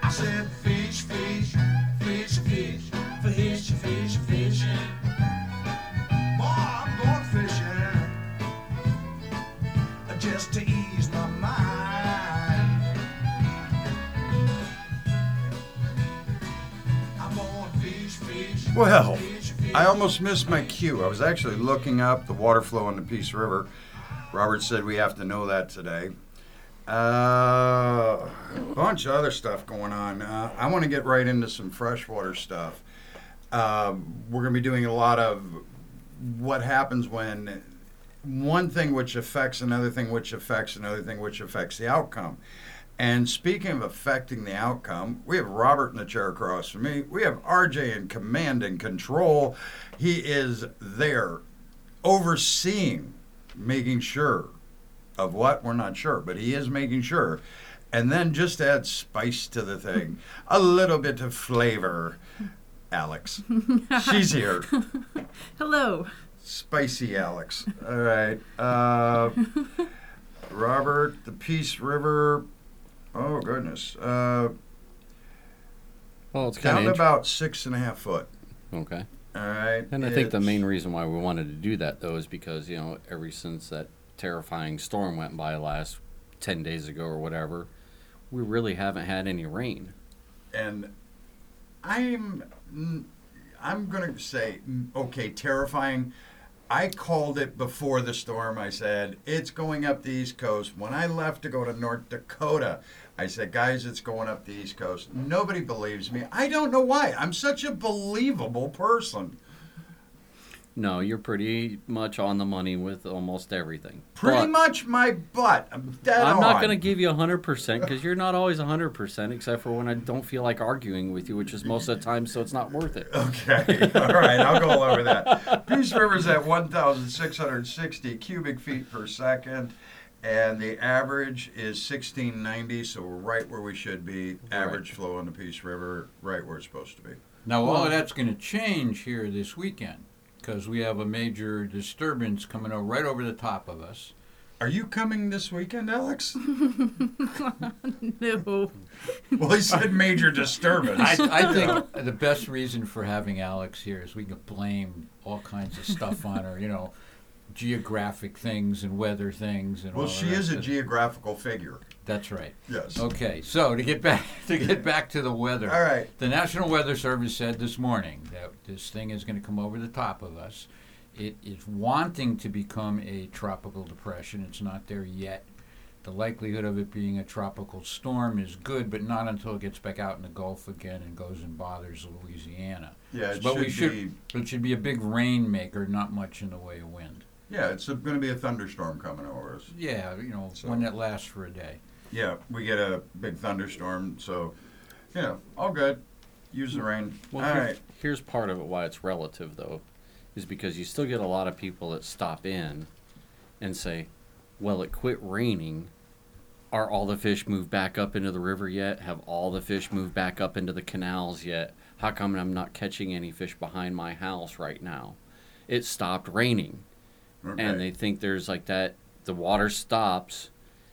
I said fish, fish, fish, fish, fish, fish, fish. Boy, I'm going fishing just to ease my mind. I'm going fish, fish. Well, fish, fish. I almost missed my cue. I was actually looking up the water flow in the Peace River. Robert said we have to know that today. A bunch of other stuff going on. I want to get right into some freshwater stuff. We're going to be doing a lot of what happens when one thing which affects another thing which affects another thing which affects the outcome. And speaking of affecting the outcome, we have Robert in the chair across from me. We have RJ in command and control. He is there overseeing, making sure of what we're not sure, but he is making sure. And then just add spice to the thing, a little bit of flavor. Alex, she's here. Hello. Spicy Alex. All right. Robert, the Peace River. Oh, goodness. Well, it's Down kind to of about 6.5 foot. okay. All right. And I think the It's- main reason why we wanted to do that, though, is because, ever since that terrifying storm went by last 10 days ago or whatever, we really haven't had any rain. And I'm going to say, okay, terrifying. I called it before the storm. I said, it's going up the East Coast. When I left to go to North Dakota, I said, guys, it's going up the East Coast. Nobody believes me. I don't know why. I'm such a believable person. No, you're pretty much on the money with almost everything. Pretty But much my butt. I'm dead I'm on. not going to give you 100% because you're not always 100%, except for when I don't feel like arguing with you, which is most of the time, so it's not worth it. Okay, all right, I'll go over that. Peace River's at 1,660 cubic feet per second, and the average is 1,690, so we're right where we should be. Average flow on the Peace River, right where it's supposed to be. Now, all of that's going to change here this weekend because we have a major disturbance coming right over the top of us. Are you coming this weekend, Alex? No. Well, he said major disturbance. I think the best reason for having Alex here is we can blame all kinds of stuff on her, geographic things and weather things and all Well, the she rest is a of it. geographical figure. That's right. Yes. Okay, so to get back to the weather. All right. The National Weather Service said this morning that this thing is going to come over the top of us. It is wanting to become a tropical depression. It's not there yet. The likelihood of it being a tropical storm is good, but not until it gets back out in the Gulf again and goes and bothers Louisiana. Yeah, it But should be. it should be a big rainmaker, not much in the way of wind. Yeah, it's going to be a thunderstorm coming over us. Yeah, So- one that lasts for a day. Yeah, we get a big thunderstorm, so, all good. Use the rain. Well, All right. here's part of it why it's relative, though, is because you still get a lot of people that stop in and say, well, it quit raining. Are all the fish moved back up into the river yet? Have all the fish moved back up into the canals yet? How come I'm not catching any fish behind my house right now? It stopped raining. Okay. And they think there's like that, the water stops,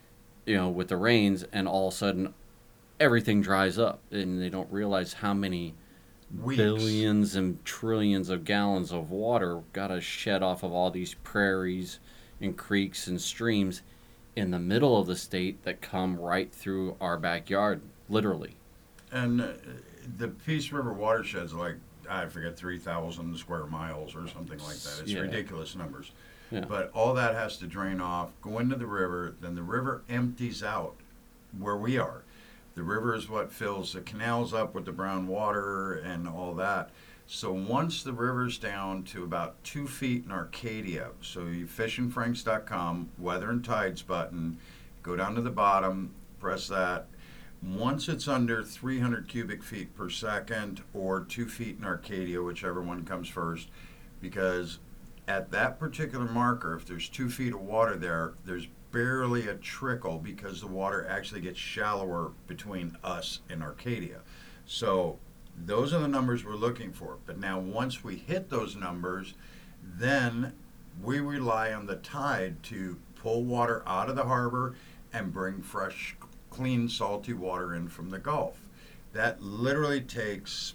with the rains, and all of a sudden everything dries up. And they don't realize how many Weeks. billions and trillions of gallons of water got to shed off of all these prairies and creeks and streams in the middle of the state that come right through our backyard, literally. And the Peace River watershed's like, I forget, 3,000 square miles or something like that. It's Yeah. ridiculous numbers. Yeah. But all that has to drain off, go into the river, then the river empties out where we are. The river is what fills the canals up with the brown water and all that. So once the river's down to about 2 feet in Arcadia, so you fishandfranks.com, weather and tides button, go down to the bottom, press that. Once it's under 300 cubic feet per second or 2 feet in Arcadia, whichever one comes first, because at that particular marker, if there's 2 feet of water there, there's barely a trickle because the water actually gets shallower between us and Arcadia. So those are the numbers we're looking for. But now once we hit those numbers, then we rely on the tide to pull water out of the harbor and bring fresh, clean, salty water in from the Gulf. That literally takes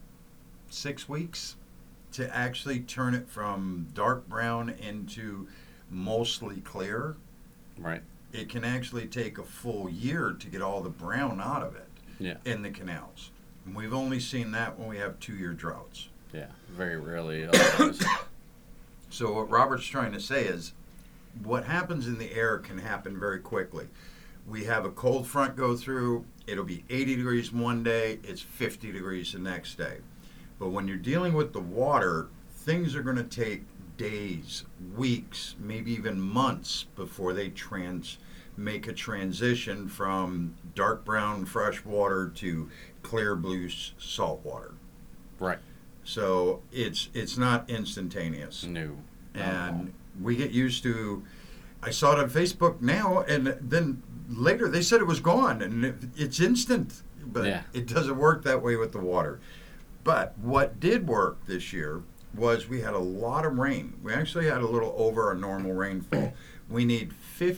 6 weeks to actually turn it from dark brown into mostly clear. Right. It can actually take a full year to get all the brown out of it Yeah. in the canals. And we've only seen that when we have 2-year droughts. Yeah. Very rarely otherwise. So what Robert's trying to say is what happens in the air can happen very quickly. We have a cold front go through, it'll be 80 degrees one day, it's 50 degrees the next day. But when you're dealing with the water, things are going to take days, weeks, maybe even months before they make a transition from dark brown fresh water to clear blue salt water. Right. So it's not instantaneous. No. not at all. And we get used to. I saw it on Facebook now, and then later they said it was gone, and it's instant. But Yeah. it doesn't work that way with the water. But what did work this year was we had a lot of rain. We actually had a little over our normal rainfall. We need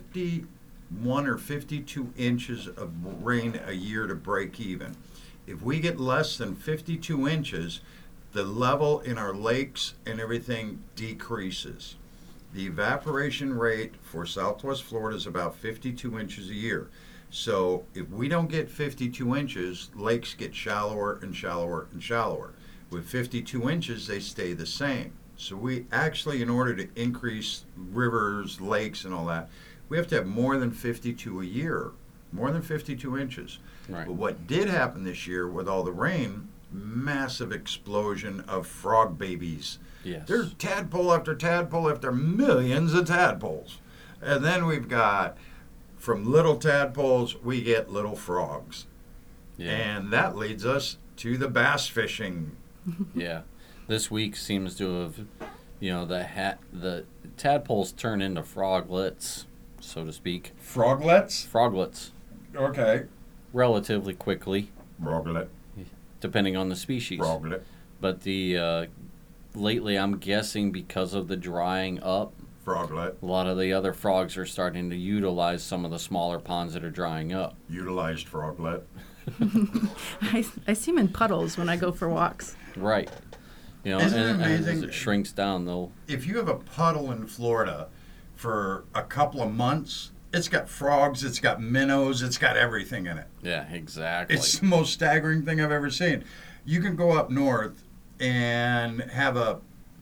51 or 52 inches of rain a year to break even. If we get less than 52 inches, the level in our lakes and everything decreases. The evaporation rate for Southwest Florida is about 52 inches a year. So if we don't get 52 inches, lakes get shallower and shallower and shallower. With 52 inches, they stay the same. So we actually, in order to increase rivers, lakes, and all that, we have to have more than 52 a year, more than 52 inches. Right. But what did happen this year with all the rain, massive explosion of frog babies. Yes. There's tadpole after tadpole after millions of tadpoles. And then we've got, from little tadpoles, we get little frogs. Yeah. And that leads us to the bass fishing. Yeah. This week seems to have, the tadpoles turn into froglets, so to speak. Froglets? Froglets, Okay. relatively quickly, Froglet. depending on the species. Froglet. But the lately, I'm guessing because of the drying up, Froglet. a lot of the other frogs are starting to utilize some of the smaller ponds that are drying up. Utilized froglet. I see them in puddles when I go for walks. Right. Isn't it and as amazing? it shrinks down, they'll. If you have a puddle in Florida for a couple of months, it's got frogs, it's got minnows, it's got everything in it. Yeah, exactly. It's the most staggering thing I've ever seen. You can go up north and have a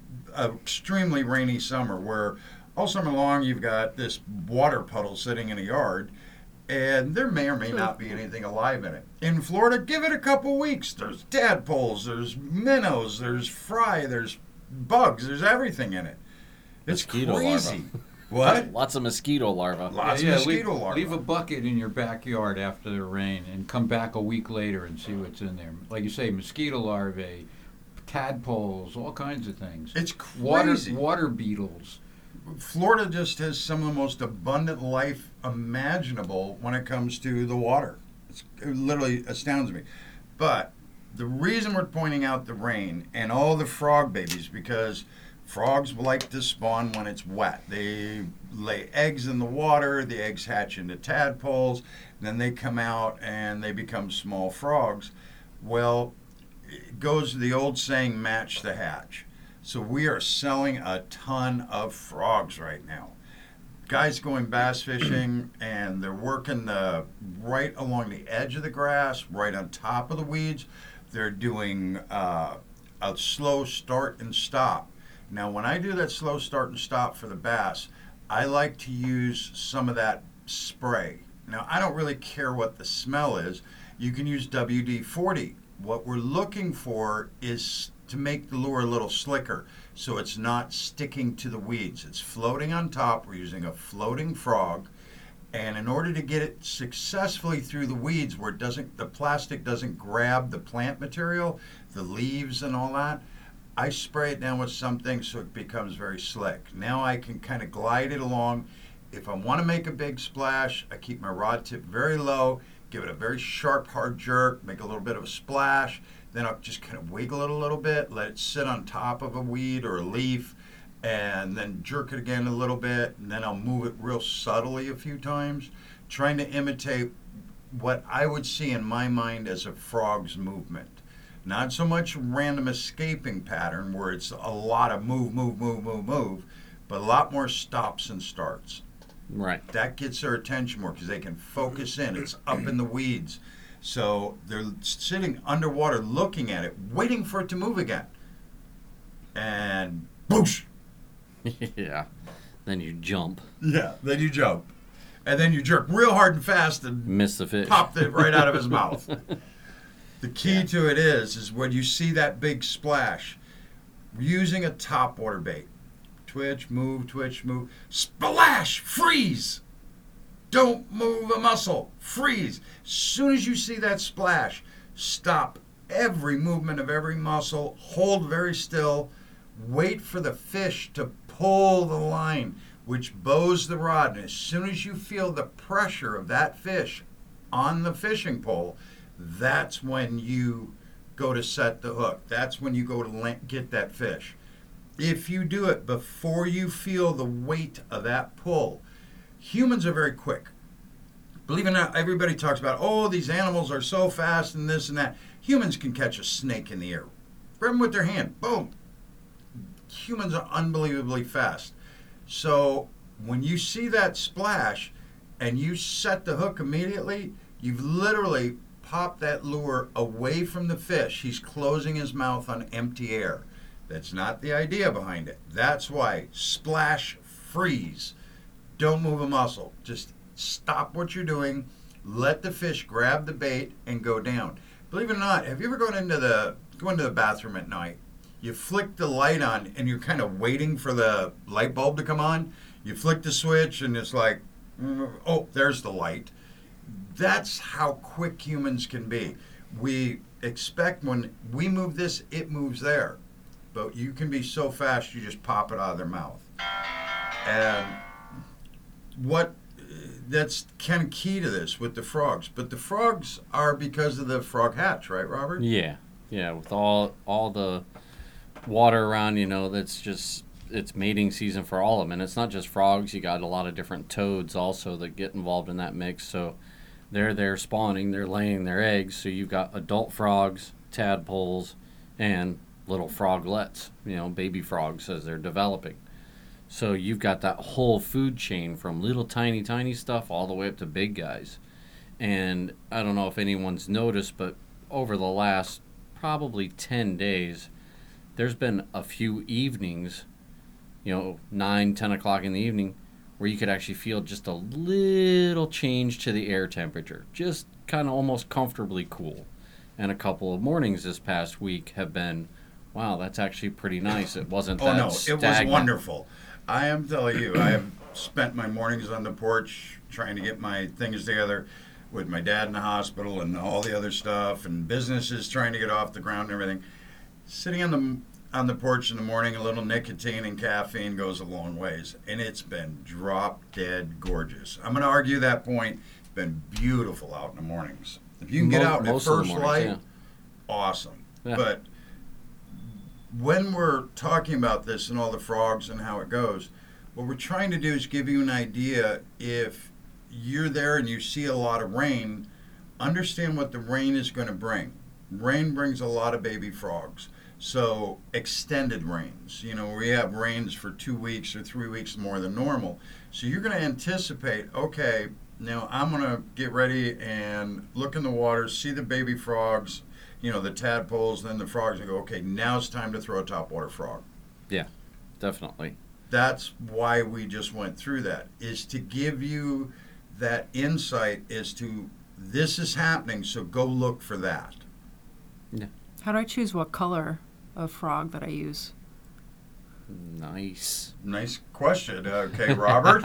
extremely rainy summer where all summer long you've got this water puddle sitting in a yard, and there may or may not be anything alive in it. In Florida, give it a couple weeks. There's tadpoles, there's minnows, there's fry, there's bugs, there's everything in it. It's Mosquito crazy. larvae. What? Lots of mosquito larvae. Lots of mosquito leave, larvae. leave a bucket in your backyard after the rain and come back a week later and see what's in there. Like you say, mosquito larvae, tadpoles, all kinds of things. It's crazy. Water beetles. Florida just has some of the most abundant life imaginable when it comes to the water. It literally astounds me. But the reason we're pointing out the rain and all the frog babies, because frogs like to spawn when it's wet. They lay eggs in the water, the eggs hatch into tadpoles, then they come out and they become small frogs. Well, it goes to the old saying, match the hatch. So we are selling a ton of frogs right now. Guys going bass fishing, and they're working right along the edge of the grass, right on top of the weeds. They're doing a slow start and stop. Now, when I do that slow start and stop for the bass, I like to use some of that spray. Now, I don't really care what the smell is. You can use WD-40. What we're looking for is to make the lure a little slicker so it's not sticking to the weeds. It's floating on top. We're using a floating frog. And in order to get it successfully through the weeds where the plastic doesn't grab the plant material, the leaves and all that, I spray it down with something so it becomes very slick. Now I can kind of glide it along. If I want to make a big splash, I keep my rod tip very low, give it a very sharp, hard jerk, make a little bit of a splash. Then I'll just kind of wiggle it a little bit, let it sit on top of a weed or a leaf, and then jerk it again a little bit, and then I'll move it real subtly a few times, trying to imitate what I would see in my mind as a frog's movement. Not so much random escaping pattern where it's a lot of move, move, move, move, move, but a lot more stops and starts. Right. That gets their attention more because they can focus in. It's up in the weeds. So they're sitting underwater looking at it, waiting for it to move again. And boosh! Yeah. Then you jump, Yeah, then you jump. And then you jerk real hard and fast and miss the fish. pop it right out of his mouth. The key to it is when you see that big splash, using a topwater bait. Twitch, move, splash, freeze. Don't move a muscle, freeze. As soon as you see that splash, stop every movement of every muscle, hold very still, wait for the fish to pull the line, which bows the rod. And as soon as you feel the pressure of that fish on the fishing pole, that's when you go to set the hook. That's when you go to get that fish. If you do it before you feel the weight of that pull, humans are very quick. Believe it or not, everybody talks about, oh, these animals are so fast and this and that. Humans can catch a snake in the air. Grab them with their hand. Boom. Humans are unbelievably fast. So when you see that splash and you set the hook immediately, you've literally popped that lure away from the fish. He's closing his mouth on empty air. That's not the idea behind it. That's why splash, freeze. Don't move a muscle. Just stop what you're doing. Let the fish grab the bait and go down. Believe it or not, have you ever gone into the bathroom at night? You flick the light on and you're kind of waiting for the light bulb to come on. You flick the switch and it's like, oh, there's the light. That's how quick humans can be. We expect when we move this, it moves there. But you can be so fast, you just pop it out of their mouth. And that's kind of key to this with the frogs. But the frogs are because of the frog hatch, right, Robert? Yeah. Yeah. With all the water around, that's just, it's mating season for all of them. And it's not just frogs. You got a lot of different toads also that get involved in that mix. So they're spawning, they're laying their eggs. So you've got adult frogs, tadpoles, and little froglets, baby frogs as they're developing. So you've got that whole food chain from little tiny stuff all the way up to big guys. And I don't know if anyone's noticed, but over the last probably 10 days, there's been a few evenings, 9, 10 o'clock in the evening, where you could actually feel just a little change to the air temperature, just kind of almost comfortably cool. And a couple of mornings this past week have been, wow, that's actually pretty nice. It wasn't that stagnant. It was wonderful. I am telling you, I have spent my mornings on the porch trying to get my things together with my dad in the hospital and all the other stuff and businesses trying to get off the ground and everything. Sitting on the porch in the morning, a little nicotine and caffeine goes a long ways, and it's been drop dead gorgeous. I'm going to argue that point. It's been beautiful out in the mornings. If you can get out at first light, awesome. Yeah. But when we're talking about this and all the frogs and how it goes, what we're trying to do is give you an idea. If you're there and you see a lot of rain, understand what the rain is going to bring. Rain brings a lot of baby frogs. So extended rains, we have rains for 2 weeks or 3 weeks more than normal. So you're going to anticipate, okay, now I'm going to get ready and look in the water, see the baby frogs, the tadpoles, then the frogs, and go, okay, now it's time to throw a topwater frog. Yeah, definitely. That's why we just went through that, is to give you that insight as to this is happening, so go look for that. Yeah. How do I choose what color of frog that I use? Nice. Nice question. Okay, Robert?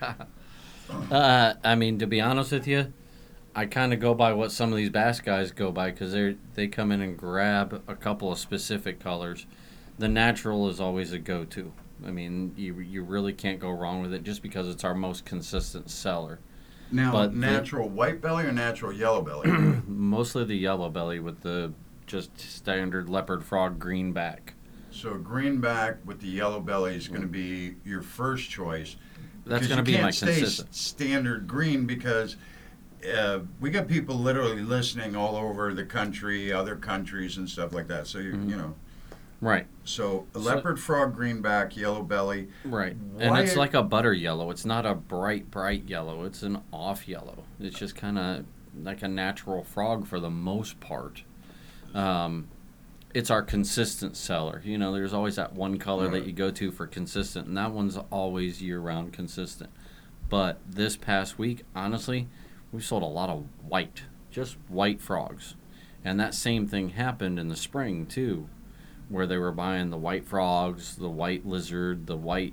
I mean, to be honest with you, I kind of go by what some of these bass guys go by, because they come in and grab a couple of specific colors. The natural is always a go-to. I mean, you really can't go wrong with it just because it's our most consistent seller. Now, But natural white belly or natural yellow belly? Mostly the yellow belly with the just standard leopard frog green back. So greenback with the yellow belly is going to be your first choice. That's Because going to you be my can't stay consistent. standard green because we got people literally listening all over the country, other countries and stuff like that. So, you know. Right. So, leopard frog, greenback, yellow belly. Right. And Why it's are- like a butter yellow. It's not a bright, bright yellow. It's an off yellow. It's just kind of like a natural frog for the most part. It's our consistent seller. You know, there's always that one color that you go to for consistent, and that one's always year-round consistent. But this past week, honestly, we sold a lot of white, just white frogs. And that same thing happened in the spring, too, where they were buying the white frogs, the white lizard, the white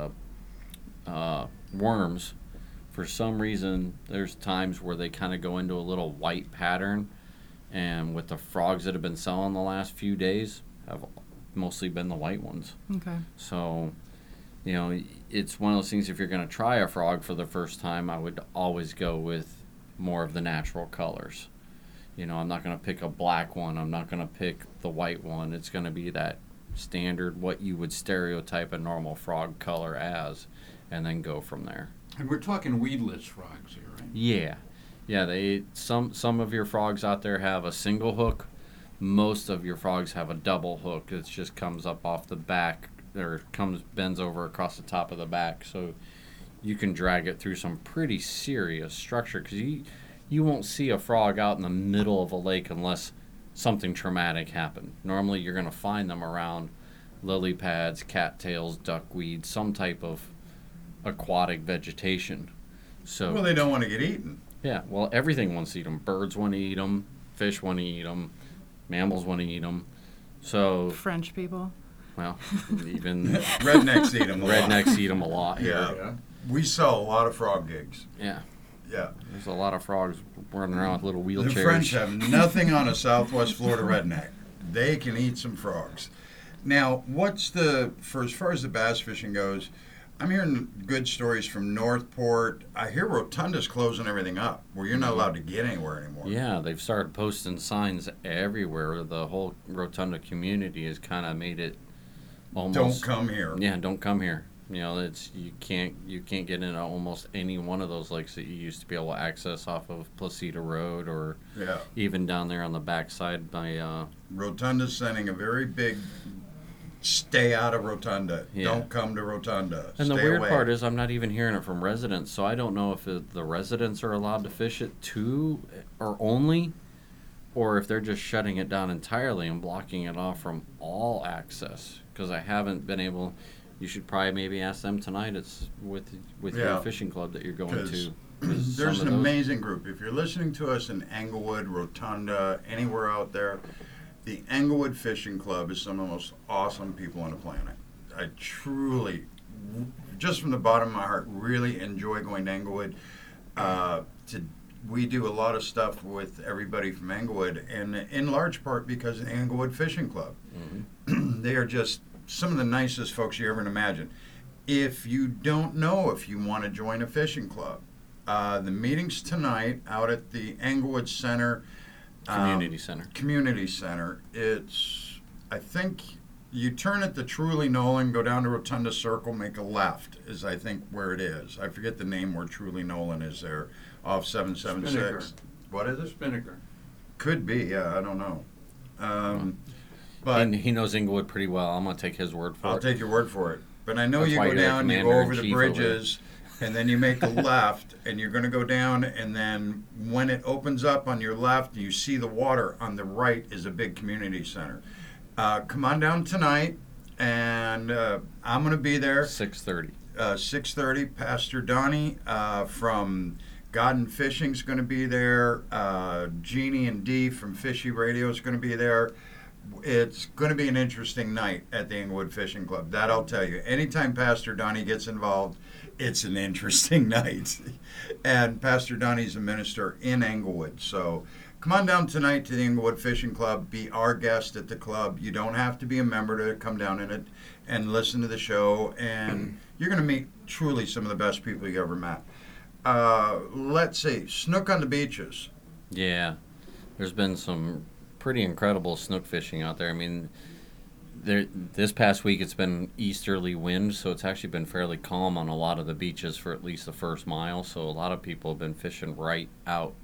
worms. For some reason, there's times where they kind of go into a little white pattern, and with the frogs that have been selling the last few days, have mostly been the white ones. Okay. So, you know, it's one of those things, if you're going to try a frog for the first time, I would always go with more of the natural colors. You know, I'm not going to pick a black one. I'm not going to pick the white one. It's going to be that standard, what you would stereotype a normal frog color as, and then go from there. And we're talking weedless frogs here, right? Yeah. Yeah, some of your frogs out there have a single hook. Most of your frogs have a double hook. It just comes up off the back, or bends over across the top of the back, so you can drag it through some pretty serious structure, because you won't see a frog out in the middle of a lake unless something traumatic happened. Normally you're going to find them around lily pads, cattails, duckweed, some type of aquatic vegetation. So Well, they don't want to get eaten. yeah, well, everything wants to eat them. Birds want to eat them. Fish want to eat them. Mammals want to eat them. So, French people. well, even Rednecks eat them. rednecks eat them a lot here. Yeah. We sell a lot of frog gigs. Yeah, Yeah. there's a lot of frogs running around with little wheelchairs. The French have nothing on a Southwest Florida redneck. They can eat some frogs. Now, as far as the bass fishing goes, I'm hearing good stories from Northport. I hear Rotunda's closing everything up, where you're not allowed to get anywhere anymore. Yeah, they've started posting signs everywhere. The whole Rotunda community has kind of made it Don't almost. come here. Yeah, don't come here. You know, it's you can't get into almost any one of those lakes that you used to be able to access off of Placida Road, or Yeah. even down there on the backside by Rotunda's sending a very big stay out of Rotunda. Yeah. Don't come to Rotunda. And the Stay weird away. part is I'm not even hearing it from residents, so I don't know if the residents are allowed to fish it too or only, or if they're just shutting it down entirely and blocking it off from all access. Because I haven't been able. You should probably maybe ask them tonight. It's with Yeah. your fishing club that you're going 'Cause to. 'Cause There's some an of those- amazing group. If you're listening to us in Englewood, Rotunda, anywhere out there, the Englewood Fishing Club is some of the most awesome people on the planet. I truly, just from the bottom of my heart, really enjoy going to Englewood. We do a lot of stuff with everybody from Englewood, and in large part because of the Englewood Fishing Club. They are just some of the nicest folks you ever imagine. If you don't know if you want to join a fishing club, the meeting's tonight out at the Englewood Center. Community center. Community Center. It's, I think, you turn at the Truly Nolan, go down to Rotunda Circle, make a left, is I think where it is. I forget the name where Truly Nolan is there, off 776. What is it? Spinnaker. Could be, yeah, I don't know. But And he knows Inglewood pretty well. I'm gonna take his word for I'll it. take your word for it. But I know That's you why go you're the down, you go over the commander-in-chief over there. bridges, and then you make a left, and you're going to go down, and then when it opens up on your left, you see the water on the right is a big community center. Come on down tonight, and I'm going to be there. 6:30. 6:30. Pastor Donnie from God and Fishing is going to be there. Jeannie and Dee from Fishy Radio is going to be there. It's going to be an interesting night at the Englewood Fishing Club. That I'll tell you. Anytime Pastor Donnie gets involved, it's an interesting night. And Pastor Donnie's a minister in Englewood. So come on down tonight to the Englewood Fishing Club. Be our guest at the club. You don't have to be a member to come down in it and listen to the show. And you're going to meet truly some of the best people you ever met. Let's see. Snook on the beaches. Yeah, there's been some pretty incredible snook fishing out there. I mean, this past week it's been easterly wind, so it's actually been fairly calm on a lot of the beaches for at least the first mile. So a lot of people have been fishing right out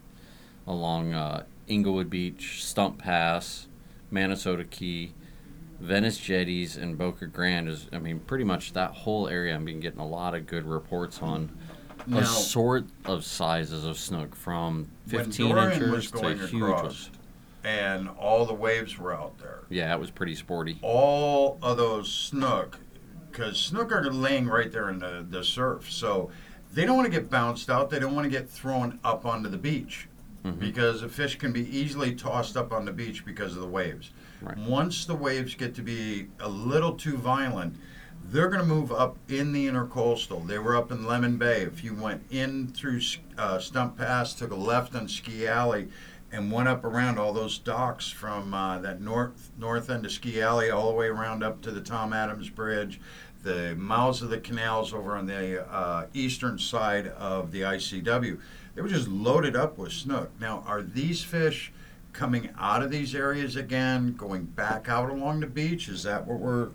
along Inglewood Beach, Stump Pass, Minnesota Key, Venice Jetties, and Boca Grande is, I mean, pretty much that whole area. I've been getting a lot of good reports on Now- a sort of sizes of snook from When 15 Dorian was inches to going huge across, ones. and all the waves were out there, Yeah, it was pretty sporty. all of those snook, because snook are laying right there in the surf, so they don't want to get bounced out. They don't want to get thrown up onto the beach, because a fish can be easily tossed up on the beach because of the waves. Right. Once the waves get to be a little too violent, they're going to move up in the intercoastal. They were up in Lemon Bay. If you went in through Stump Pass, took a left on Ski Alley, and went up around all those docks from that north end of Ski Alley all the way around up to the Tom Adams Bridge, the mouths of the canals over on the eastern side of the ICW, they were just loaded up with snook. Now, are these fish coming out of these areas again, going back out along the beach? Is that what we're...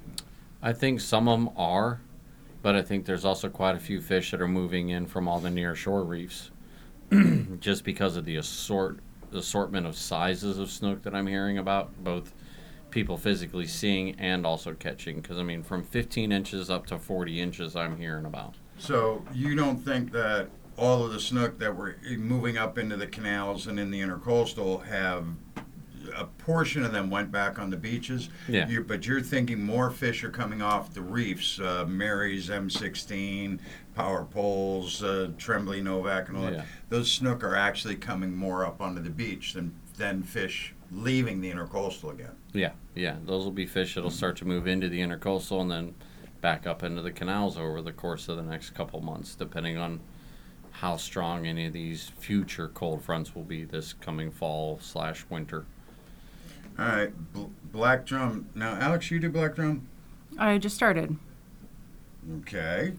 I think some of them are, but I think there's also quite a few fish that are moving in from all the near shore reefs, just because of the assortment of sizes of snook that I'm hearing about, both people physically seeing and also catching. Because I mean, from 15 inches up to 40 inches, I'm hearing about. So you don't think that all of the snook that were moving up into the canals and in the intercoastal have... a portion of them went back on the beaches. Yeah. But you're thinking more fish are coming off the reefs, Mary's, M16, Power Poles, Trembly, Novak, and all Yeah. that. Those snook are actually coming more up onto the beach than fish leaving the intercoastal again. Yeah, those will be fish that'll start to move into the intercoastal and then back up into the canals over the course of the next couple months, depending on how strong any of these future cold fronts will be this coming fall/winter. All right, black drum. Now, Alex, you do black drum? I just started. Okay.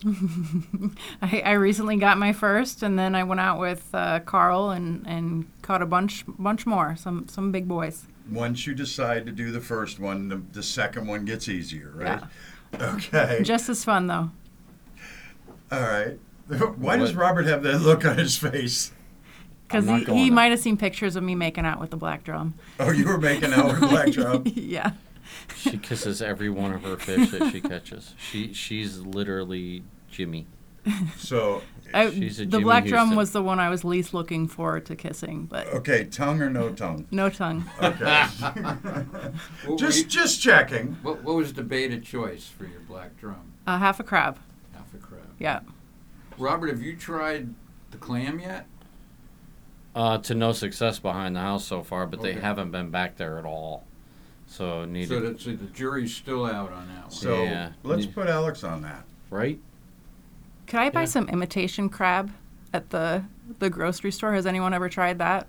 I recently got my first, and then I went out with Carl and caught a bunch more, some big boys. Once you decide to do the first one, the second one gets easier, right? Yeah. Okay. Just as fun though. All right. Why does Robert have that look on his face? Because I'm not he going there. might have seen pictures of me making out with the black drum. Oh, you were making out with black drum? Yeah. She kisses every one of her fish that she catches. She's literally Jimmy. So, She's a The Jimmy black drum Houston. was the one I was least looking forward to kissing, but okay, tongue or no tongue? no tongue. Okay. What were you- just checking. What was the bait of choice for your black drum? Half a crab. Half a crab. Yeah. Robert, have you tried the clam yet? To no success behind the house so far, but they Okay. haven't been back there at all. So So the jury's still out on that one. So, Yeah. let's put Alex on that. right? Could I buy Yeah. some imitation crab at the grocery store? Has anyone ever tried that?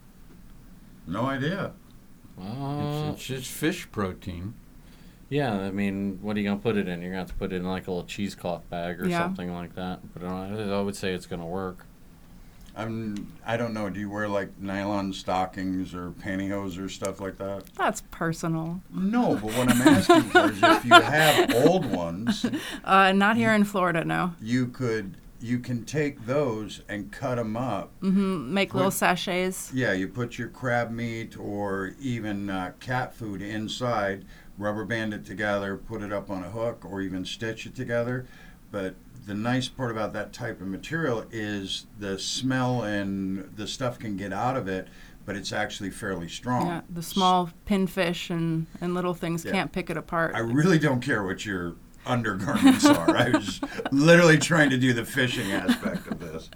No idea. It's just fish protein. Yeah, I mean, what are you gonna put it in? You're gonna have to put it in like a little cheesecloth bag or Yeah. something like that. But I would say it's gonna work. I don't know. Do you wear like nylon stockings or pantyhose or stuff like that? That's personal. No, but what I'm asking for is if you have old ones, Not here in Florida, no. you can take those and cut them up. Make little sachets. Yeah, you put your crab meat or even cat food inside, rubber band it together, put it up on a hook, or even stitch it together. But the nice part about that type of material is the smell and the stuff can get out of it, but it's actually fairly strong. Yeah, the small pinfish and little things Yeah. can't pick it apart. I really don't care what your undergarments are. I was literally trying to do the fishing aspect of this.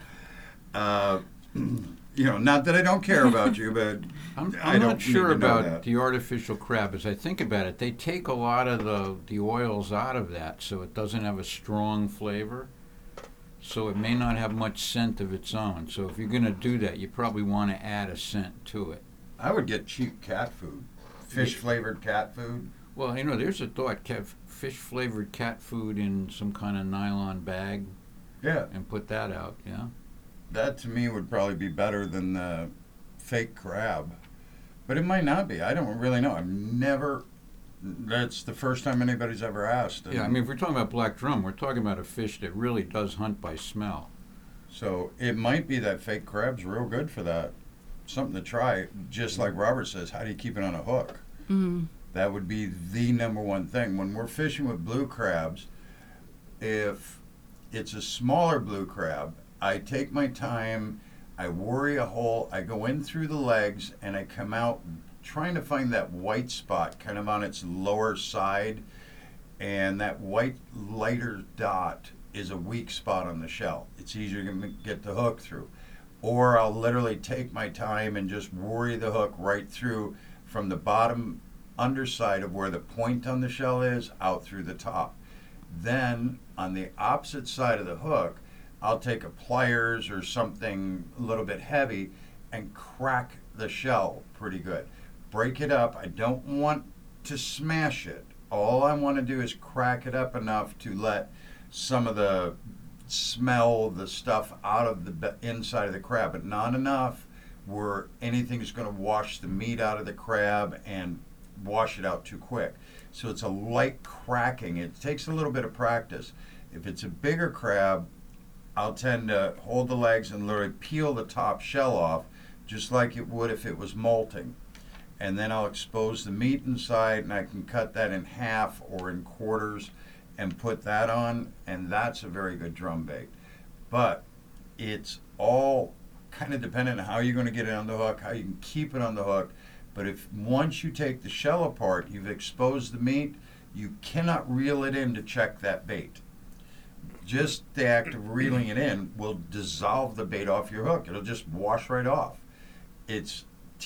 Not that I don't care about you, but I'm I don't not sure need to know about that. the artificial crab. As I think about it, they take a lot of the oils out of that, so it doesn't have a strong flavor. So it may not have much scent of its own. So if you're going to do that, you probably want to add a scent to it. I would get cheap cat food, fish-flavored cat food. Well, there's a thought: fish-flavored cat food in some kind of nylon bag, Yeah, and put that out. Yeah. that to me would probably be better than the fake crab. But it might not be. I don't really know. That's the first time anybody's ever asked. Yeah, I mean, if we're talking about black drum, we're talking about a fish that really does hunt by smell. So it might be that fake crab's real good for that something to try. Just like Robert says, how do you keep it on a hook? Mm. That would be the number one thing. When we're fishing with blue crabs, if it's a smaller blue crab, I take my time, I worry a hole, I go in through the legs, and I come out trying to find that white spot kind of on its lower side. And that white lighter dot is a weak spot on the shell. It's easier to get the hook through. Or I'll literally take my time and just worry the hook right through from the bottom underside of where the point on the shell is out through the top. Then on the opposite side of the hook, I'll take a pliers or something a little bit heavy and crack the shell pretty good. Break it up. I don't want to smash it. All I want to do is crack it up enough to let some of the smell, the stuff out of the inside of the crab, but not enough where anything's going to wash the meat out of the crab and wash it out too quick. So it's a light cracking. It takes a little bit of practice. If it's a bigger crab, I'll tend to hold the legs and literally peel the top shell off, just like it would if it was molting. And then I'll expose the meat inside, and I can cut that in half or in quarters and put that on, and that's a very good drum bait. But it's all kind of dependent on how you're going to get it on the hook, how you can keep it on the hook. But if once you take the shell apart, you've exposed the meat, you cannot reel it in to check that bait. Just the act of reeling it in will dissolve the bait off your hook. It'll just wash right off. It's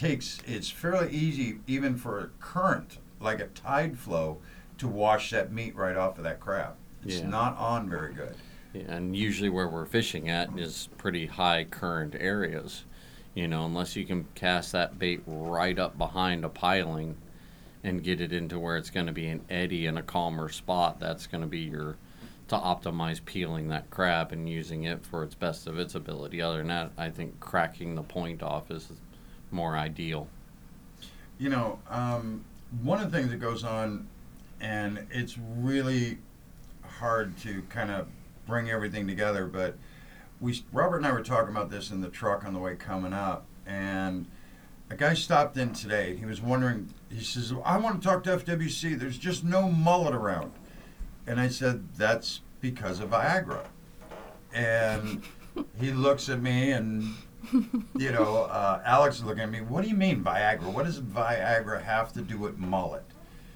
fairly easy, even for a current, like a tide flow, to wash that meat right off of that crab. It's Yeah. not on very good. Yeah, and usually where we're fishing at is pretty high current areas. You know, unless you can cast that bait right up behind a piling and get it into where it's going to be an eddy in a calmer spot, that's going to be to optimize peeling that crab and using it for its best of its ability. Other than that, I think cracking the point off is more ideal. You know, one of the things that goes on, and it's really hard to kind of bring everything together, but Robert and I were talking about this in the truck on the way coming up, and a guy stopped in today. He was wondering, he says, I want to talk to FWC. There's just no mullet around. And I said, that's because of Viagra. And he looks at me and, you know, Alex is looking at me, what do you mean Viagra? What does Viagra have to do with mullet?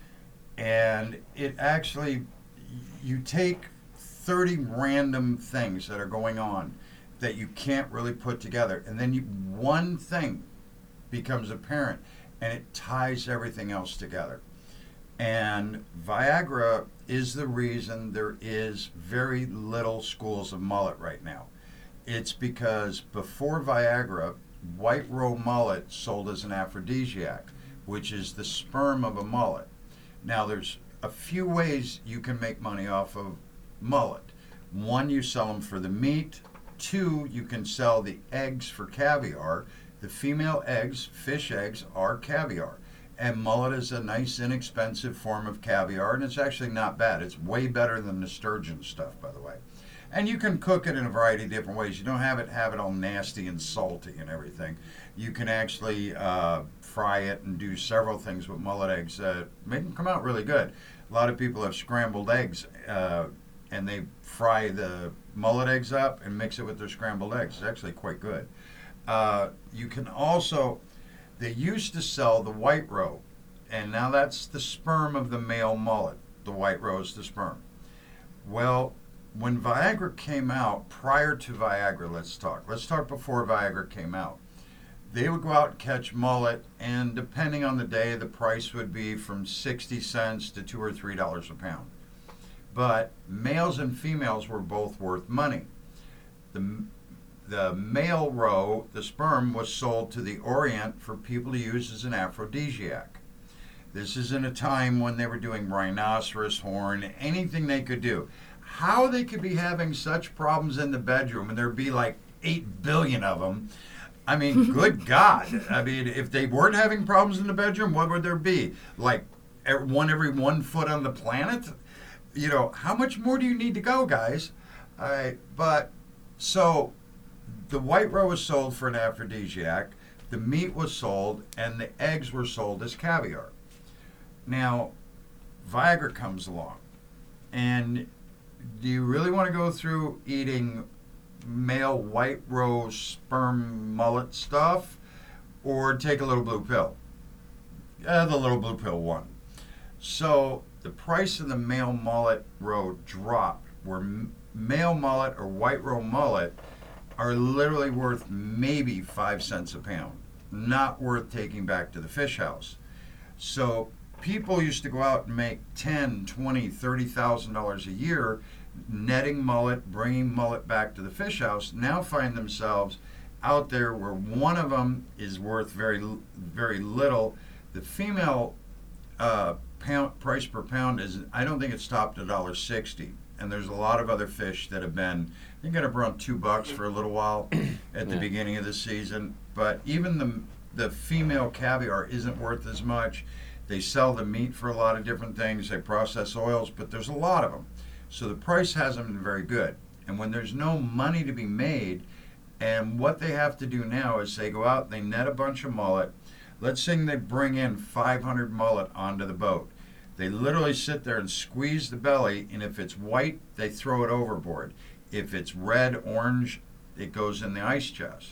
And it actually, you take 30 random things that are going on that you can't really put together, and then one thing becomes apparent, and it ties everything else together. And Viagra is the reason there is very little schools of mullet right now. It's because before Viagra, white roe mullet sold as an aphrodisiac, which is the sperm of a mullet. Now there's a few ways you can make money off of mullet. One, you sell them for the meat. Two, you can sell the eggs for caviar. The female eggs, fish eggs, are caviar. And mullet is a nice, inexpensive form of caviar, and it's actually not bad. It's way better than the sturgeon stuff, by the way. And you can cook it in a variety of different ways. You don't have it all nasty and salty and everything. You can actually fry it and do several things with mullet eggs that make them come out really good. A lot of people have scrambled eggs, and they fry the mullet eggs up and mix it with their scrambled eggs. It's actually quite good. You can also, they used to sell the white roe, and now that's the sperm of the male mullet. The white roe is the sperm. Well, when Viagra came out, prior to Viagra, let's talk before Viagra came out. They would go out and catch mullet, and depending on the day, the price would be from 60 cents to $2 or $3 a pound. But males and females were both worth money. The male roe, the sperm, was sold to the Orient for people to use as an aphrodisiac. This is in a time when they were doing rhinoceros horn, anything they could do. How they could be having such problems in the bedroom, and there'd be like 8 billion of them. I mean, good God. I mean, if they weren't having problems in the bedroom, what would there be? Like every 1 foot on the planet? You know, how much more do you need to go, guys? All right, but so the white roe was sold for an aphrodisiac. the meat was sold and the eggs were sold as caviar. Now, Viagra comes along, and do you really want to go through eating male white rose sperm mullet stuff, or take a little blue pill? The little blue pill won. So the price of the male mullet roe dropped, where male mullet or white roe mullet are literally worth maybe 5 cents a pound, not worth taking back to the fish house. So people used to go out and make $10, $20, $30,000 a year netting mullet, bringing mullet back to the fish house. Now find themselves out there where one of them is worth very, very little. The female price per pound is, I don't think it's topped $1.60. And there's a lot of other fish that have been, I think, up around $2 for a little while at the beginning of the season. But even the female caviar isn't worth as much. They sell the meat for a lot of different things. They process oils, but there's a lot of them. So the price hasn't been very good. And when there's no money to be made, and what they have to do now is they go out and they net a bunch of mullet. Let's say they bring in 500 mullet onto the boat. They literally sit there and squeeze the belly, and if it's white, they throw it overboard. If it's red, orange, it goes in the ice chest.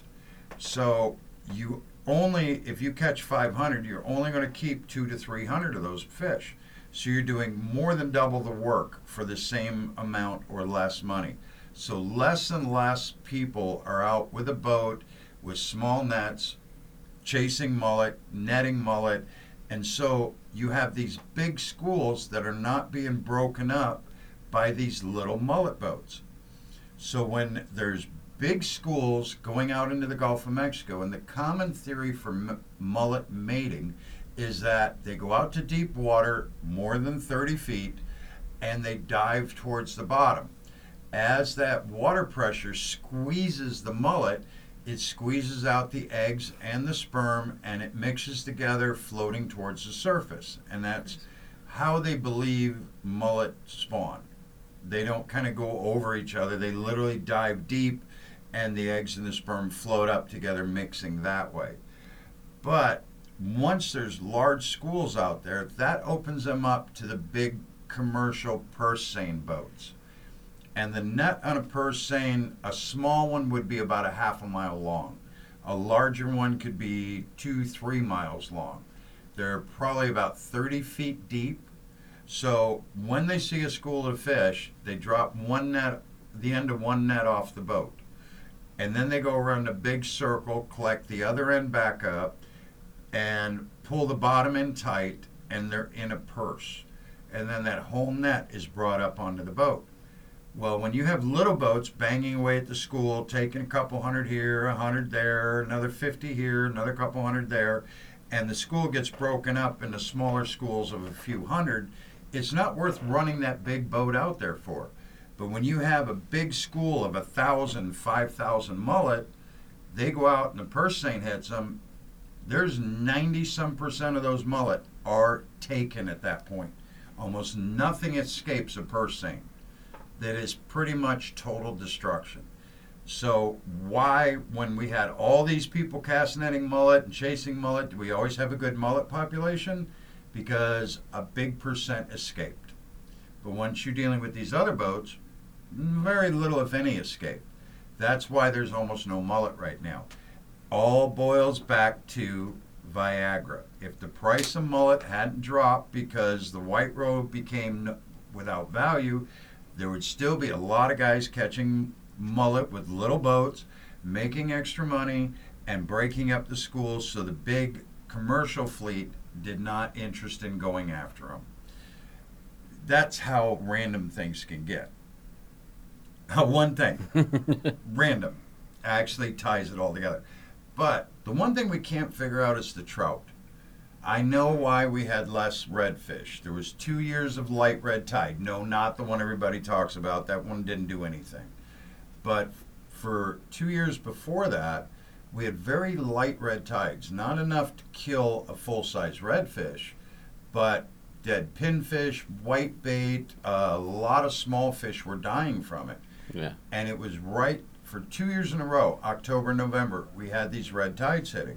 So you only, if you catch 500, you're only going to keep 200 to 300 of those fish. So you're doing more than double the work for the same amount or less money. So less and less people are out with a boat with small nets, chasing mullet, netting mullet, and so you have these big schools that are not being broken up by these little mullet boats. So when there's big schools going out into the Gulf of Mexico, and the common theory for mullet mating is that they go out to deep water, more than 30 feet, and they dive towards the bottom. As that water pressure squeezes the mullet, it squeezes out the eggs and the sperm, and it mixes together, floating towards the surface. And that's how they believe mullet spawn. They don't kind of go over each other. They literally dive deep, and the eggs and the sperm float up together, mixing that way. But once there's large schools out there, that opens them up to the big commercial purse seine boats. And the net on a purse seine, a small one would be about a half a mile long. A larger one could be 2-3 miles long. They're probably about 30 feet deep. So when they see a school of fish, they drop one net, the end of one net off the boat. And then they go around a big circle, collect the other end back up, and pull the bottom in tight, and they're in a purse. And then that whole net is brought up onto the boat. Well, when you have little boats banging away at the school, taking a couple hundred here, 100 there, another 50 here, another couple hundred there, and the school gets broken up into smaller schools of a few hundred, it's not worth running that big boat out there for. But when you have a big school of 1,000, 5,000 mullet, they go out and the purse seine hits them. There's 90-some% of those mullet are taken at that point. Almost nothing escapes a purse seine. That is pretty much total destruction. So why, when we had all these people cast netting mullet and chasing mullet, do we always have a good mullet population? Because a big percent escaped. But once you're dealing with these other boats, very little, if any, escape. That's why there's almost no mullet right now. All boils back to Viagra. If the price of mullet hadn't dropped because the white roe became without value, there would still be a lot of guys catching mullet with little boats, making extra money, and breaking up the schools, so the big commercial fleet did not interest in going after them. That's how random things can get. One thing, random, actually ties it all together. But the one thing we can't figure out is the trout. I know why we had less redfish. There was 2 years of light red tide. No, not the one everybody talks about. That one didn't do anything. But for 2 years before that, we had very light red tides. Not enough to kill a full-size redfish, but dead pinfish, whitebait, a lot of small fish were dying from it. Yeah. And it was right for 2 years in a row, October, November, we had these red tides hitting.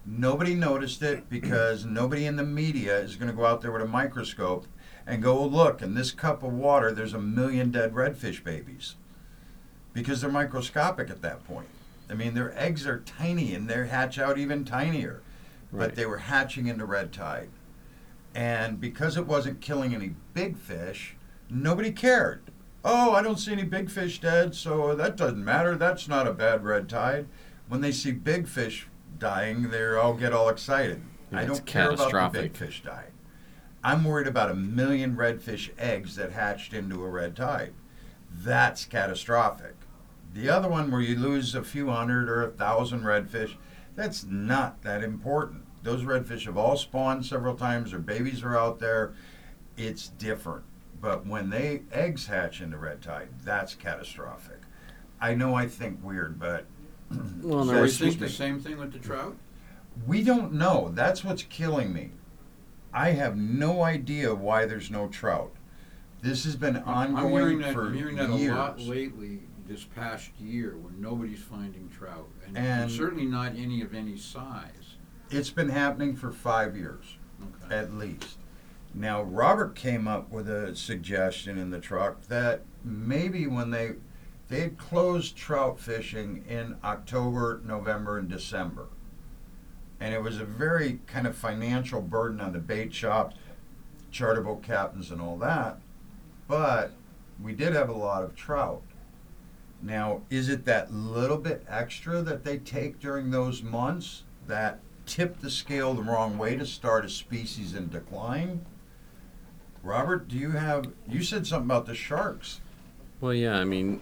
Nobody noticed it because nobody in the media is going to go out there with a microscope and go, oh, look, in this cup of water, there's 1 million dead redfish babies. Because they're microscopic at that point. I mean, their eggs are tiny and they hatch out even tinier. Right. But they were hatching into red tide. And because it wasn't killing any big fish, nobody cared. Oh, I don't see any big fish dead, so that doesn't matter. That's not a bad red tide. When they see big fish dying, they all get all excited. Yeah, I it's don't care about the catastrophic. big fish dying. I'm worried about 1 million redfish eggs that hatched into a red tide. That's catastrophic. The other one where you lose a few hundred or 1,000 redfish, that's not that important. Those redfish have all spawned several times. Their babies are out there. It's different. But when they eggs hatch into red tide, that's catastrophic. I know I think weird, but Well, So there we was think the same thing with the trout? we don't know. That's what's killing me. I have no idea why there's no trout. This has been ongoing for I'm hearing that years. a lot lately this past year when nobody's finding trout. And And- certainly not any of any size. It's been happening for 5 years. Okay. At least. Now, Robert came up with a suggestion in the truck that maybe when they had closed trout fishing in October, November, and December. And it was a very kind of financial burden on the bait shops, charter boat captains, and all that. But we did have a lot of trout. Now, is it that little bit extra that they take during those months that tip the scale the wrong way to start a species in decline? Robert, you said something about the sharks. Well, yeah, I mean,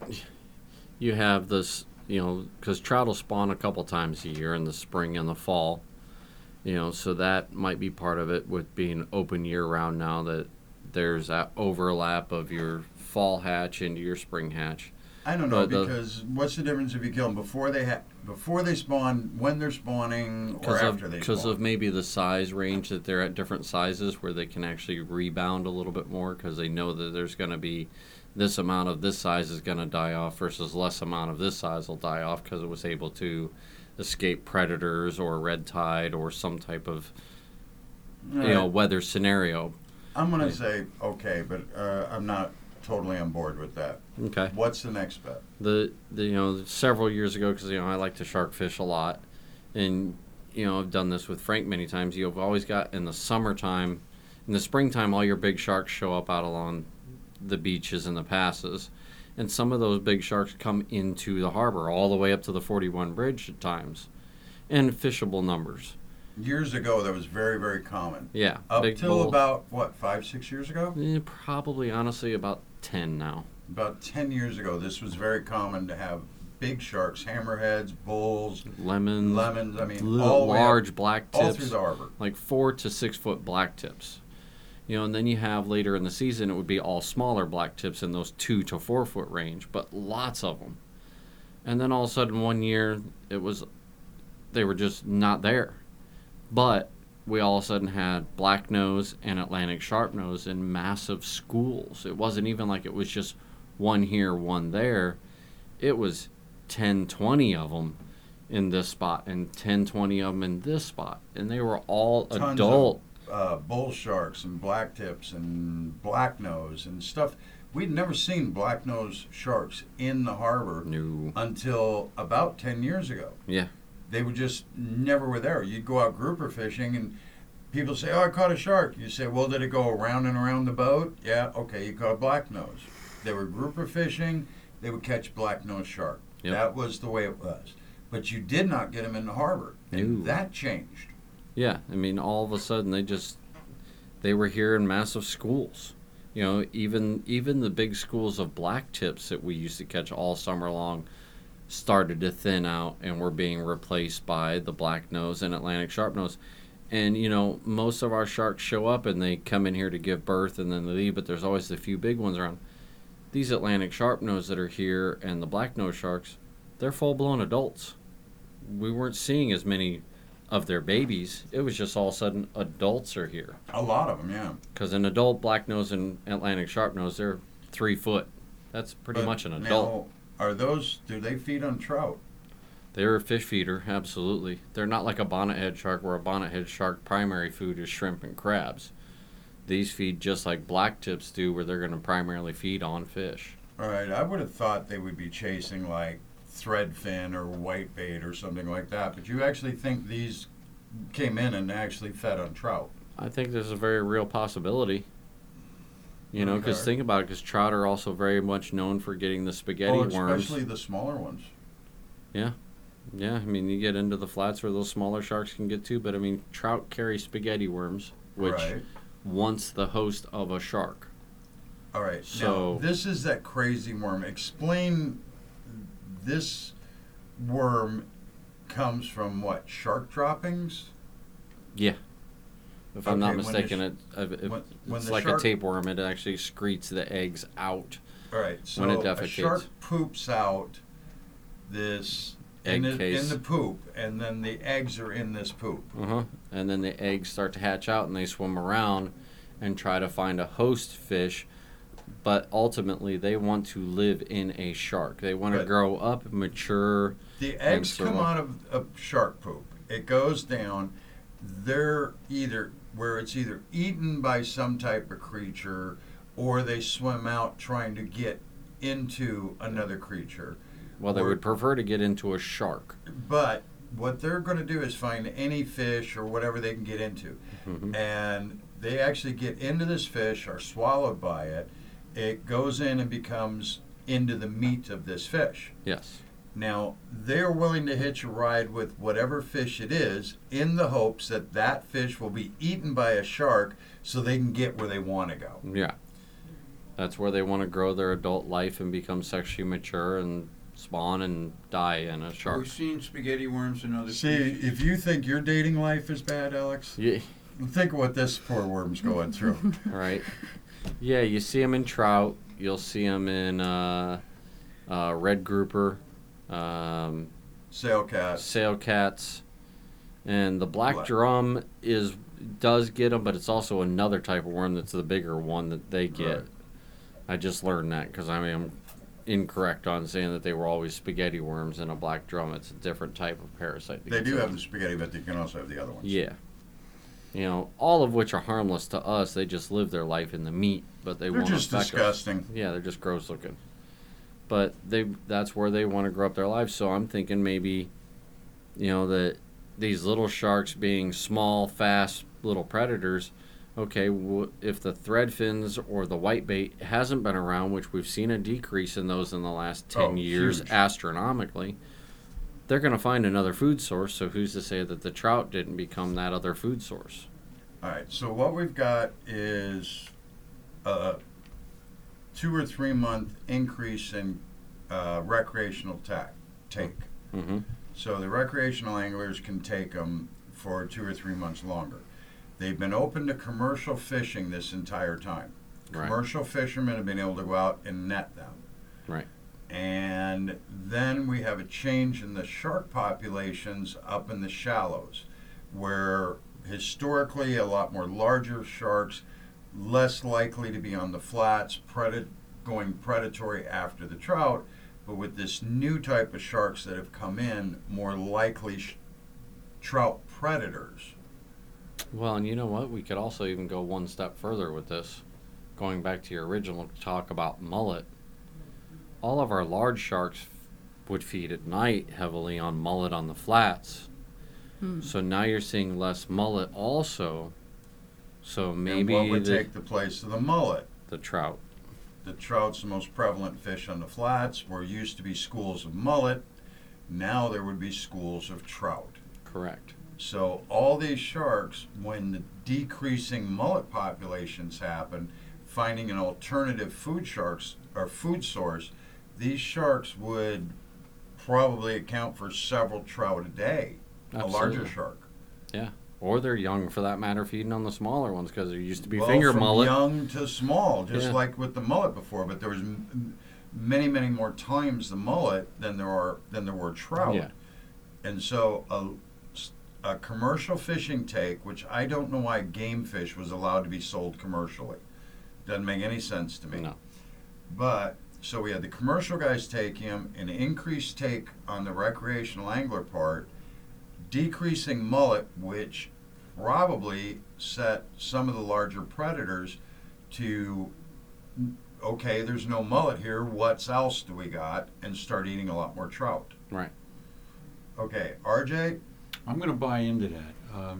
you have this, because trout will spawn a couple times a year in the spring and the fall, so that might be part of it with being open year round now that there's that overlap of your fall hatch into your spring hatch. I don't know, But because what's the difference if you kill them before they spawn, when they're spawning, or after they spawn? Because of maybe the size range that they're at different sizes where they can actually rebound a little bit more because they know that there's going to be this amount of this size is going to die off versus less amount of this size will die off because it was able to escape predators or red tide or some type of All right. weather scenario. I'm going to say okay, but I'm not totally on board with that. Okay. What's the next bet? The several years ago, because I like to shark fish a lot, and I've done this with Frank many times. You've always got in the summertime, in the springtime, all your big sharks show up out along the beaches and the passes, and some of those big sharks come into the harbor all the way up to the 41 bridge at times, in fishable numbers. Years ago, that was very, very common. Yeah, Up big till bull. about, 5-6 years ago? Probably honestly about 10 now. About 10 years ago, this was very common to have big sharks, hammerheads, bulls, Lemons, lemons, I mean, all the way up, large black tips. all through the harbor. Like 4 to 6 foot black tips. And then you have later in the season, it would be all smaller black tips in those 2 to 4 foot range, but lots of them. And then all of a sudden one year, they were just not there. But we all of a sudden had black nose and Atlantic sharp nose in massive schools. It wasn't even like it was just one here, one there. It was 10, 20 of them in this spot and 10, 20 of them in this spot. And they were all Tons adult. of bull sharks and black tips and black nose and stuff. We'd never seen black nose sharks in the harbor No. until about 10 years ago. Yeah. They were just never were there. You'd go out grouper fishing and people say, oh, I caught a shark. You say, well, did it go around and around the boat? Yeah, okay, you caught black nose. They were grouper fishing. They would catch black nose shark. Yep. That was the way it was. But you did not get them in the harbor. And No. that changed. Yeah, I mean, all of a sudden they were here in massive schools. Even the big schools of black tips that we used to catch all summer long started to thin out and were being replaced by the black nose and Atlantic sharp nose. And most of our sharks show up and they come in here to give birth and then they leave, but there's always the few big ones around. These Atlantic sharp nose that are here and the black nose sharks, they're full blown adults. We weren't seeing as many of their babies. It was just all of a sudden adults are here. A lot of them, yeah. Because an adult black nose and Atlantic sharp nose, they're 3 foot. That's pretty But much an adult. Now, do they feed on trout? They're a fish feeder, absolutely. They're not like a bonnethead shark, where a bonnethead shark primary food is shrimp and crabs. These feed just like black tips do, where they're going to primarily feed on fish. All right, I would have thought they would be chasing like threadfin or whitebait or something like that, but you actually think these came in and actually fed on trout? I think there's a very real possibility. You know, because Okay. think about it, because trout are also very much known for getting the spaghetti Oh, worms. especially the smaller ones. Yeah, I mean, you get into the flats where those smaller sharks can get to, but I mean, trout carry spaghetti worms, which Right. wants the host of a shark. All right. So- now, this is that crazy worm. Explain. This worm comes from what? Shark droppings? Yeah. If I'm not Okay, when the mistaken, when it's the like shark- a tapeworm. It actually excretes the eggs out. All right. So When it a defecates. shark poops out this Egg in case. the poop, and then the eggs are in this poop. Uh-huh. And then the eggs start to hatch out, and they swim around and try to find a host fish. But ultimately, they want to live in a shark. They want to But- grow up, mature. The eggs so come on. out of shark poop. It goes down. They're either where it's either eaten by some type of creature, or they swim out trying to get into another creature. Well, they Or- would prefer to get into a shark. But what they're going to do is find any fish or whatever they can get into. Mhm. And they actually get into this fish, are swallowed by it. It goes in and becomes into the meat of this fish. Yes. Now, they're willing to hitch a ride with whatever fish it is in the hopes that that fish will be eaten by a shark so they can get where they want to go. Yeah. That's where they want to grow their adult life and become sexually mature and spawn and die in a shark. We've seen spaghetti worms and other See, species. if you think your dating life is bad, Alex, Yeah. think of what this poor worm's going through. Right. Yeah, you see them in trout. You'll see them in red grouper, Sail cats. sail cats, and the black Black. drum does get them, but it's also another type of worm that's the bigger one that they get. Right. I just learned that because I'm incorrect on saying that they were always spaghetti worms in a black drum. It's a different type of parasite. They do have the spaghetti, but they can also have the other ones. Yeah. You know, all of which are harmless to us. They just live their life in the meat, but they They're won't just affect us. disgusting. Yeah, they're just gross looking. But that's where they want to grow up their lives. So I'm thinking maybe, you know, that these little sharks being small, fast little predators, okay, if the threadfins or the whitebait hasn't been around, which we've seen a decrease in those in the last 10 Oh, years huge. astronomically, they're going to find another food source. So who's to say that the trout didn't become that other food source? All right, so what we've got is a 2 or 3 month increase in recreational take. Mm-hmm. So the recreational anglers can take them for 2 or 3 months longer. They've been open to commercial fishing this entire time. Right. Commercial fishermen have been able to go out and net them. Right. And then we have a change in the shark populations up in the shallows, where historically a lot more larger sharks, less likely to be on the flats, going predatory after the trout, but with this new type of sharks that have come in, more likely trout predators. Well, and you know what? We could also even go one step further with this. Going back to your original talk about mullet, all of our large sharks would feed at night heavily on mullet on the flats. So now you're seeing less mullet also. So maybe And what would take the place of the mullet? the trout. The trout's the most prevalent fish on the flats, where used to be schools of mullet. Now there would be schools of trout. Correct. So all these sharks, when the decreasing mullet populations happen, finding an alternative food source, these sharks would probably account for several trout a day. A larger Absolutely. shark. Or they're young, for that matter, feeding on the smaller ones because there used to be Well, finger from mullet. young to small, just Yeah. like with the mullet before. But there was many, many more times the mullet than there were trout. Yeah. And so a commercial fishing take, which I don't know why game fish was allowed to be sold commercially, doesn't make any sense to me. No. But So we had the commercial guys taking them, an increased take on the recreational angler part, decreasing mullet, which probably set some of the larger predators to, okay, there's no mullet here, what else do we got? And start eating a lot more trout. Right. Okay, RJ? I'm going to buy into that.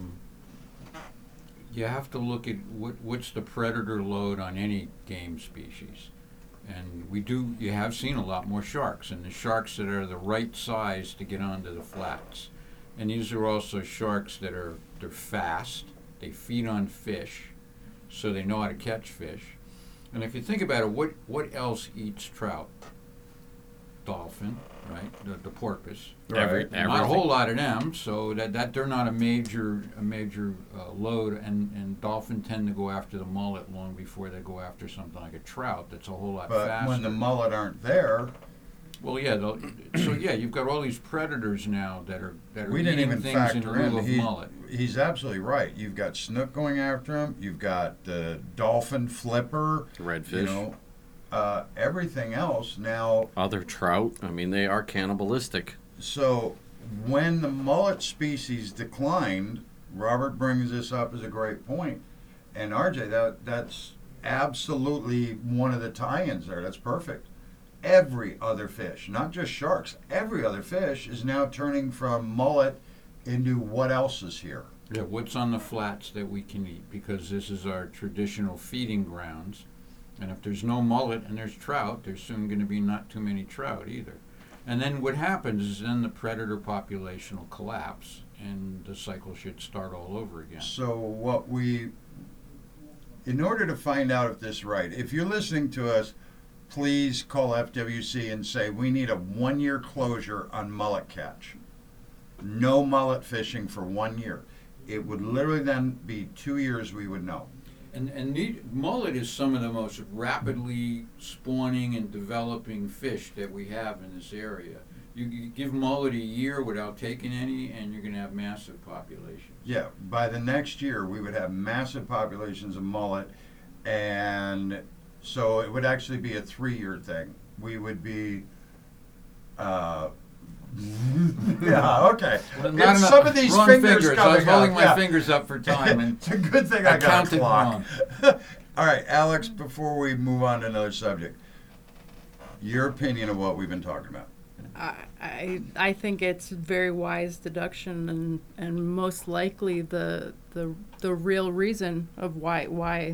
You have to look at what's the predator load on any game species. And you have seen a lot more sharks, and the sharks that are the right size to get onto the flats. And these are also sharks they're fast, they feed on fish, so they know how to catch fish. And if you think about it, what else eats trout? Dolphin, right? The porpoise. Every- Not a whole lot of them, so that they're not a major load. And dolphin tend to go after the mullet long before they go after something like a trout. That's a whole lot But faster. when the mullet aren't there, Well, yeah. So yeah, you've got all these predators now that are we didn't eating even things in factor lieu in. of mullet. He's absolutely right. You've got snook going after him. You've got the dolphin flipper. Redfish. You know, everything else now. Other trout. I mean, they are cannibalistic. So when the mullet species declined, Robert brings this up as a great point. And RJ, that's absolutely one of the tie-ins there. That's perfect. Every other fish, not just sharks, every other fish is now turning from mullet into what else is here. Yeah, what's on the flats that we can eat, because this is our traditional feeding grounds. And if there's no mullet and there's trout, there's soon going to be not too many trout either. And then what happens is then the predator population will collapse and the cycle should start all over again. So in order to find out if this is right, if you're listening to us, please call FWC and say we need a 1-year closure on mullet catch. No mullet fishing for 1 year. It would literally then be 2 years we would know. And mullet is some of the most rapidly spawning and developing fish that we have in this area. You give mullet a year without taking any, and you're going to have massive populations. Yeah, by the next year we would have massive populations of mullet, and so it would actually be a 3-year thing. We would be, yeah, okay. Well, It's some of these wrong fingers I was coming holding up, my yeah. fingers up for time, and It's a good thing I I got a counted clock. wrong. All right, Alex, before we move on to another subject, your opinion of what we've been talking about. I think it's very wise deduction and most likely the real reason of why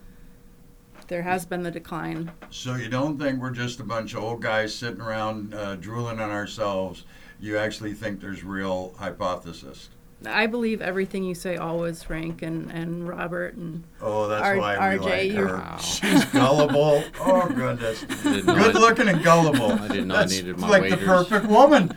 there has been the decline. So you don't think we're just a bunch of old guys sitting around drooling on ourselves? You actually think there's real hypothesis? I believe everything you say always, Frank and Robert and Oh, that's why we RJ, like you're- her. Wow. She's gullible. Oh, goodness. Did not- Good looking and gullible. I did not That's needed my like waders. the perfect woman.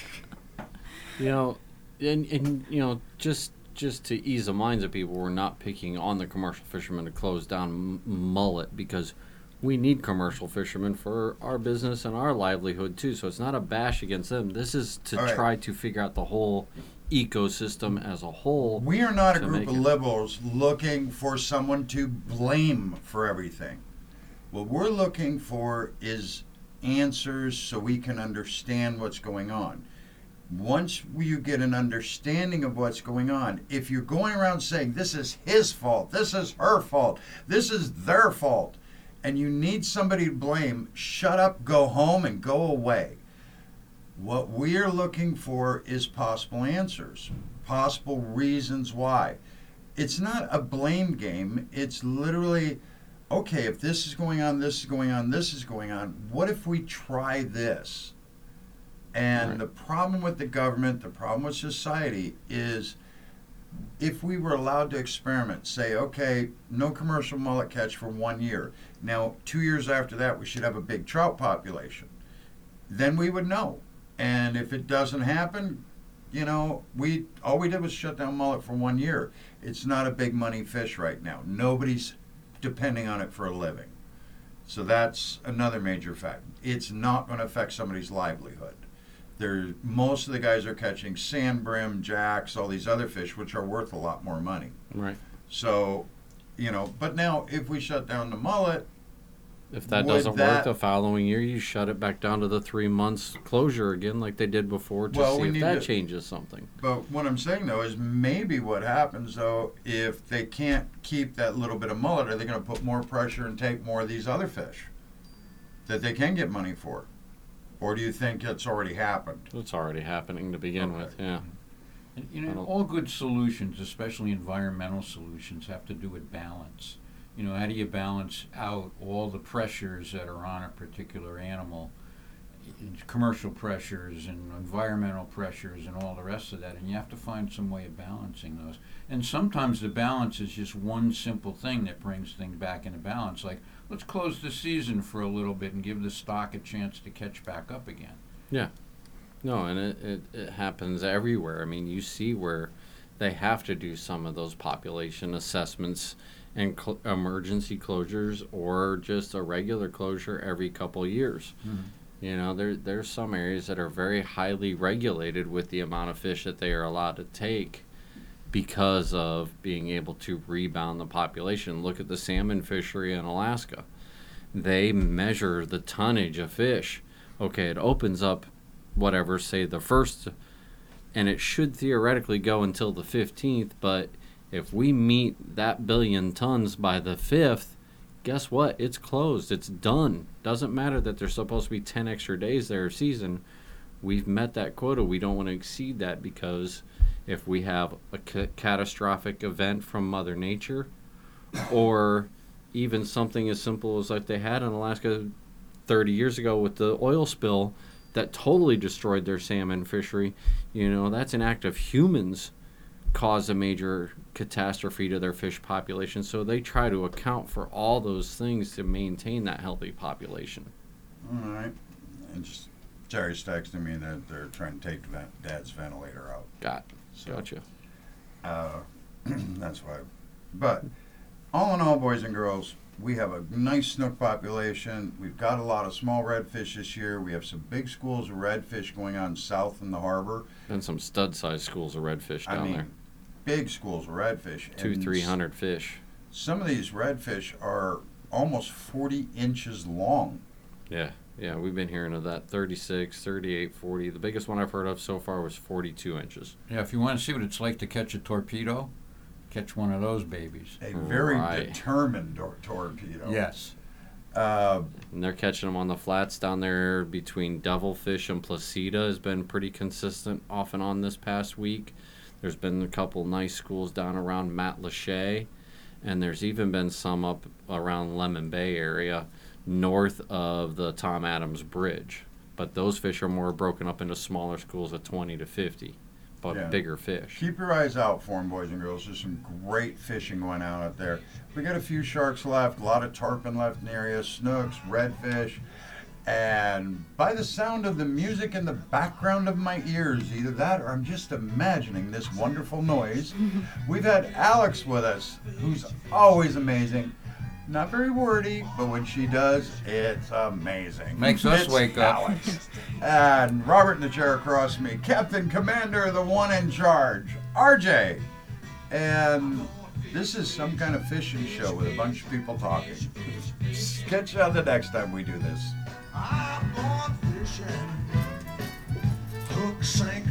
You know, and you know, just to ease the minds of people, we're not picking on the commercial fishermen to close down mullet, because we need commercial fishermen for our business and our livelihood too. So it's not a bash against them. This is to All right. try to figure out the whole ecosystem as a whole. We are not a to group make of it- liberals looking for someone to blame for everything. What we're looking for is answers so we can understand what's going on. Once you get an understanding of what's going on, if you're going around saying this is his fault, this is her fault, this is their fault, and you need somebody to blame, shut up, go home, and go away. What we're looking for is possible answers, possible reasons why. It's not a blame game. It's literally, okay, if this is going on, this is going on, this is going on, what if we try this? And Right. the problem with the government, the problem with society is if we were allowed to experiment, say, okay, no commercial mullet catch for 1 year. Now, 2 years after that, we should have a big trout population. Then we would know. And if it doesn't happen, you know, all we did was shut down mullet for 1 year. It's not a big money fish right now. Nobody's depending on it for a living. So that's another major fact. It's not going to affect somebody's livelihood. Most of the guys are catching sand brim, jacks, all these other fish, which are worth a lot more money. Right. So, you know, but now if we shut down the mullet, If that Would doesn't that- work the following year, you shut it back down to the 3 months closure again, like they did before, to Well, we see if need that to- changes something. But what I'm saying though is maybe what happens though, if they can't keep that little bit of mullet, are they going to put more pressure and take more of these other fish that they can get money for? Or do you think it's already happened? It's already happening to begin Okay. with, yeah. And, I don't- all good solutions, especially environmental solutions, have to do with balance. How do you balance out all the pressures that are on a particular animal, commercial pressures and environmental pressures and all the rest of that, and you have to find some way of balancing those. And sometimes the balance is just one simple thing that brings things back into balance, like let's close the season for a little bit and give the stock a chance to catch back up again. No, and it happens everywhere. I mean, you see where they have to do some of those population assessments and emergency closures, or just a regular closure every couple years. There's some areas that are very highly regulated with the amount of fish that they are allowed to take because of being able to rebound the population. Look at the salmon fishery in Alaska. They measure the tonnage of fish. Okay, it opens up whatever, say the 1st, and it should theoretically go until the 15th, but if we meet that billion tons by the 5th, guess what? It's closed. It's done. Doesn't matter that there's supposed to be 10 extra days there a season. We've met that quota. We don't want to exceed that, because if we have a catastrophic event from Mother Nature, or even something as simple as like they had in Alaska 30 years ago with the oil spill that totally destroyed their salmon fishery, that's an act of humans caused a major catastrophe to their fish population. So they try to account for all those things to maintain that healthy population. All right. And just Jerry's texting me that they're trying to take Dad's ventilator out. Gotcha. That's why. But all in all, boys and girls, we have a nice snook population. We've got a lot of small redfish this year. We have some big schools of redfish going on south in the harbor. Been some stud-sized schools of redfish down there. Big schools of redfish. 200-300 fish. Some of these redfish are almost 40 inches long. Yeah, we've been hearing of that. 36, 38, 40. The biggest one I've heard of so far was 42 inches. Yeah, if you want to see what it's like to catch a torpedo, catch one of those babies. A very Right. determined torpedo. Yes. And they're catching them on the flats down there between Devilfish and Placida has been pretty consistent off and on this past week. There's been a couple nice schools down around Matlacha, and there's even been some up around Lemon Bay area north of the Tom Adams Bridge. But those fish are more broken up into smaller schools of 20 to 50, but Yeah. bigger fish. Keep your eyes out for them, boys and girls. There's some great fishing going on out there. We got a few sharks left, a lot of tarpon left in the area, snooks, redfish. And by the sound of the music in the background of my ears, either that or I'm just imagining this wonderful noise, we've had Alex with us, who's always amazing. Not very wordy, but when she does, it's amazing. Makes us It's wake up. Alex. And Robert in the chair across me, Captain Commander, the one in charge, RJ. And this is some kind of fishing show with a bunch of people talking. Catch you on the next time we do this. I'm going fishing, hook, sinker.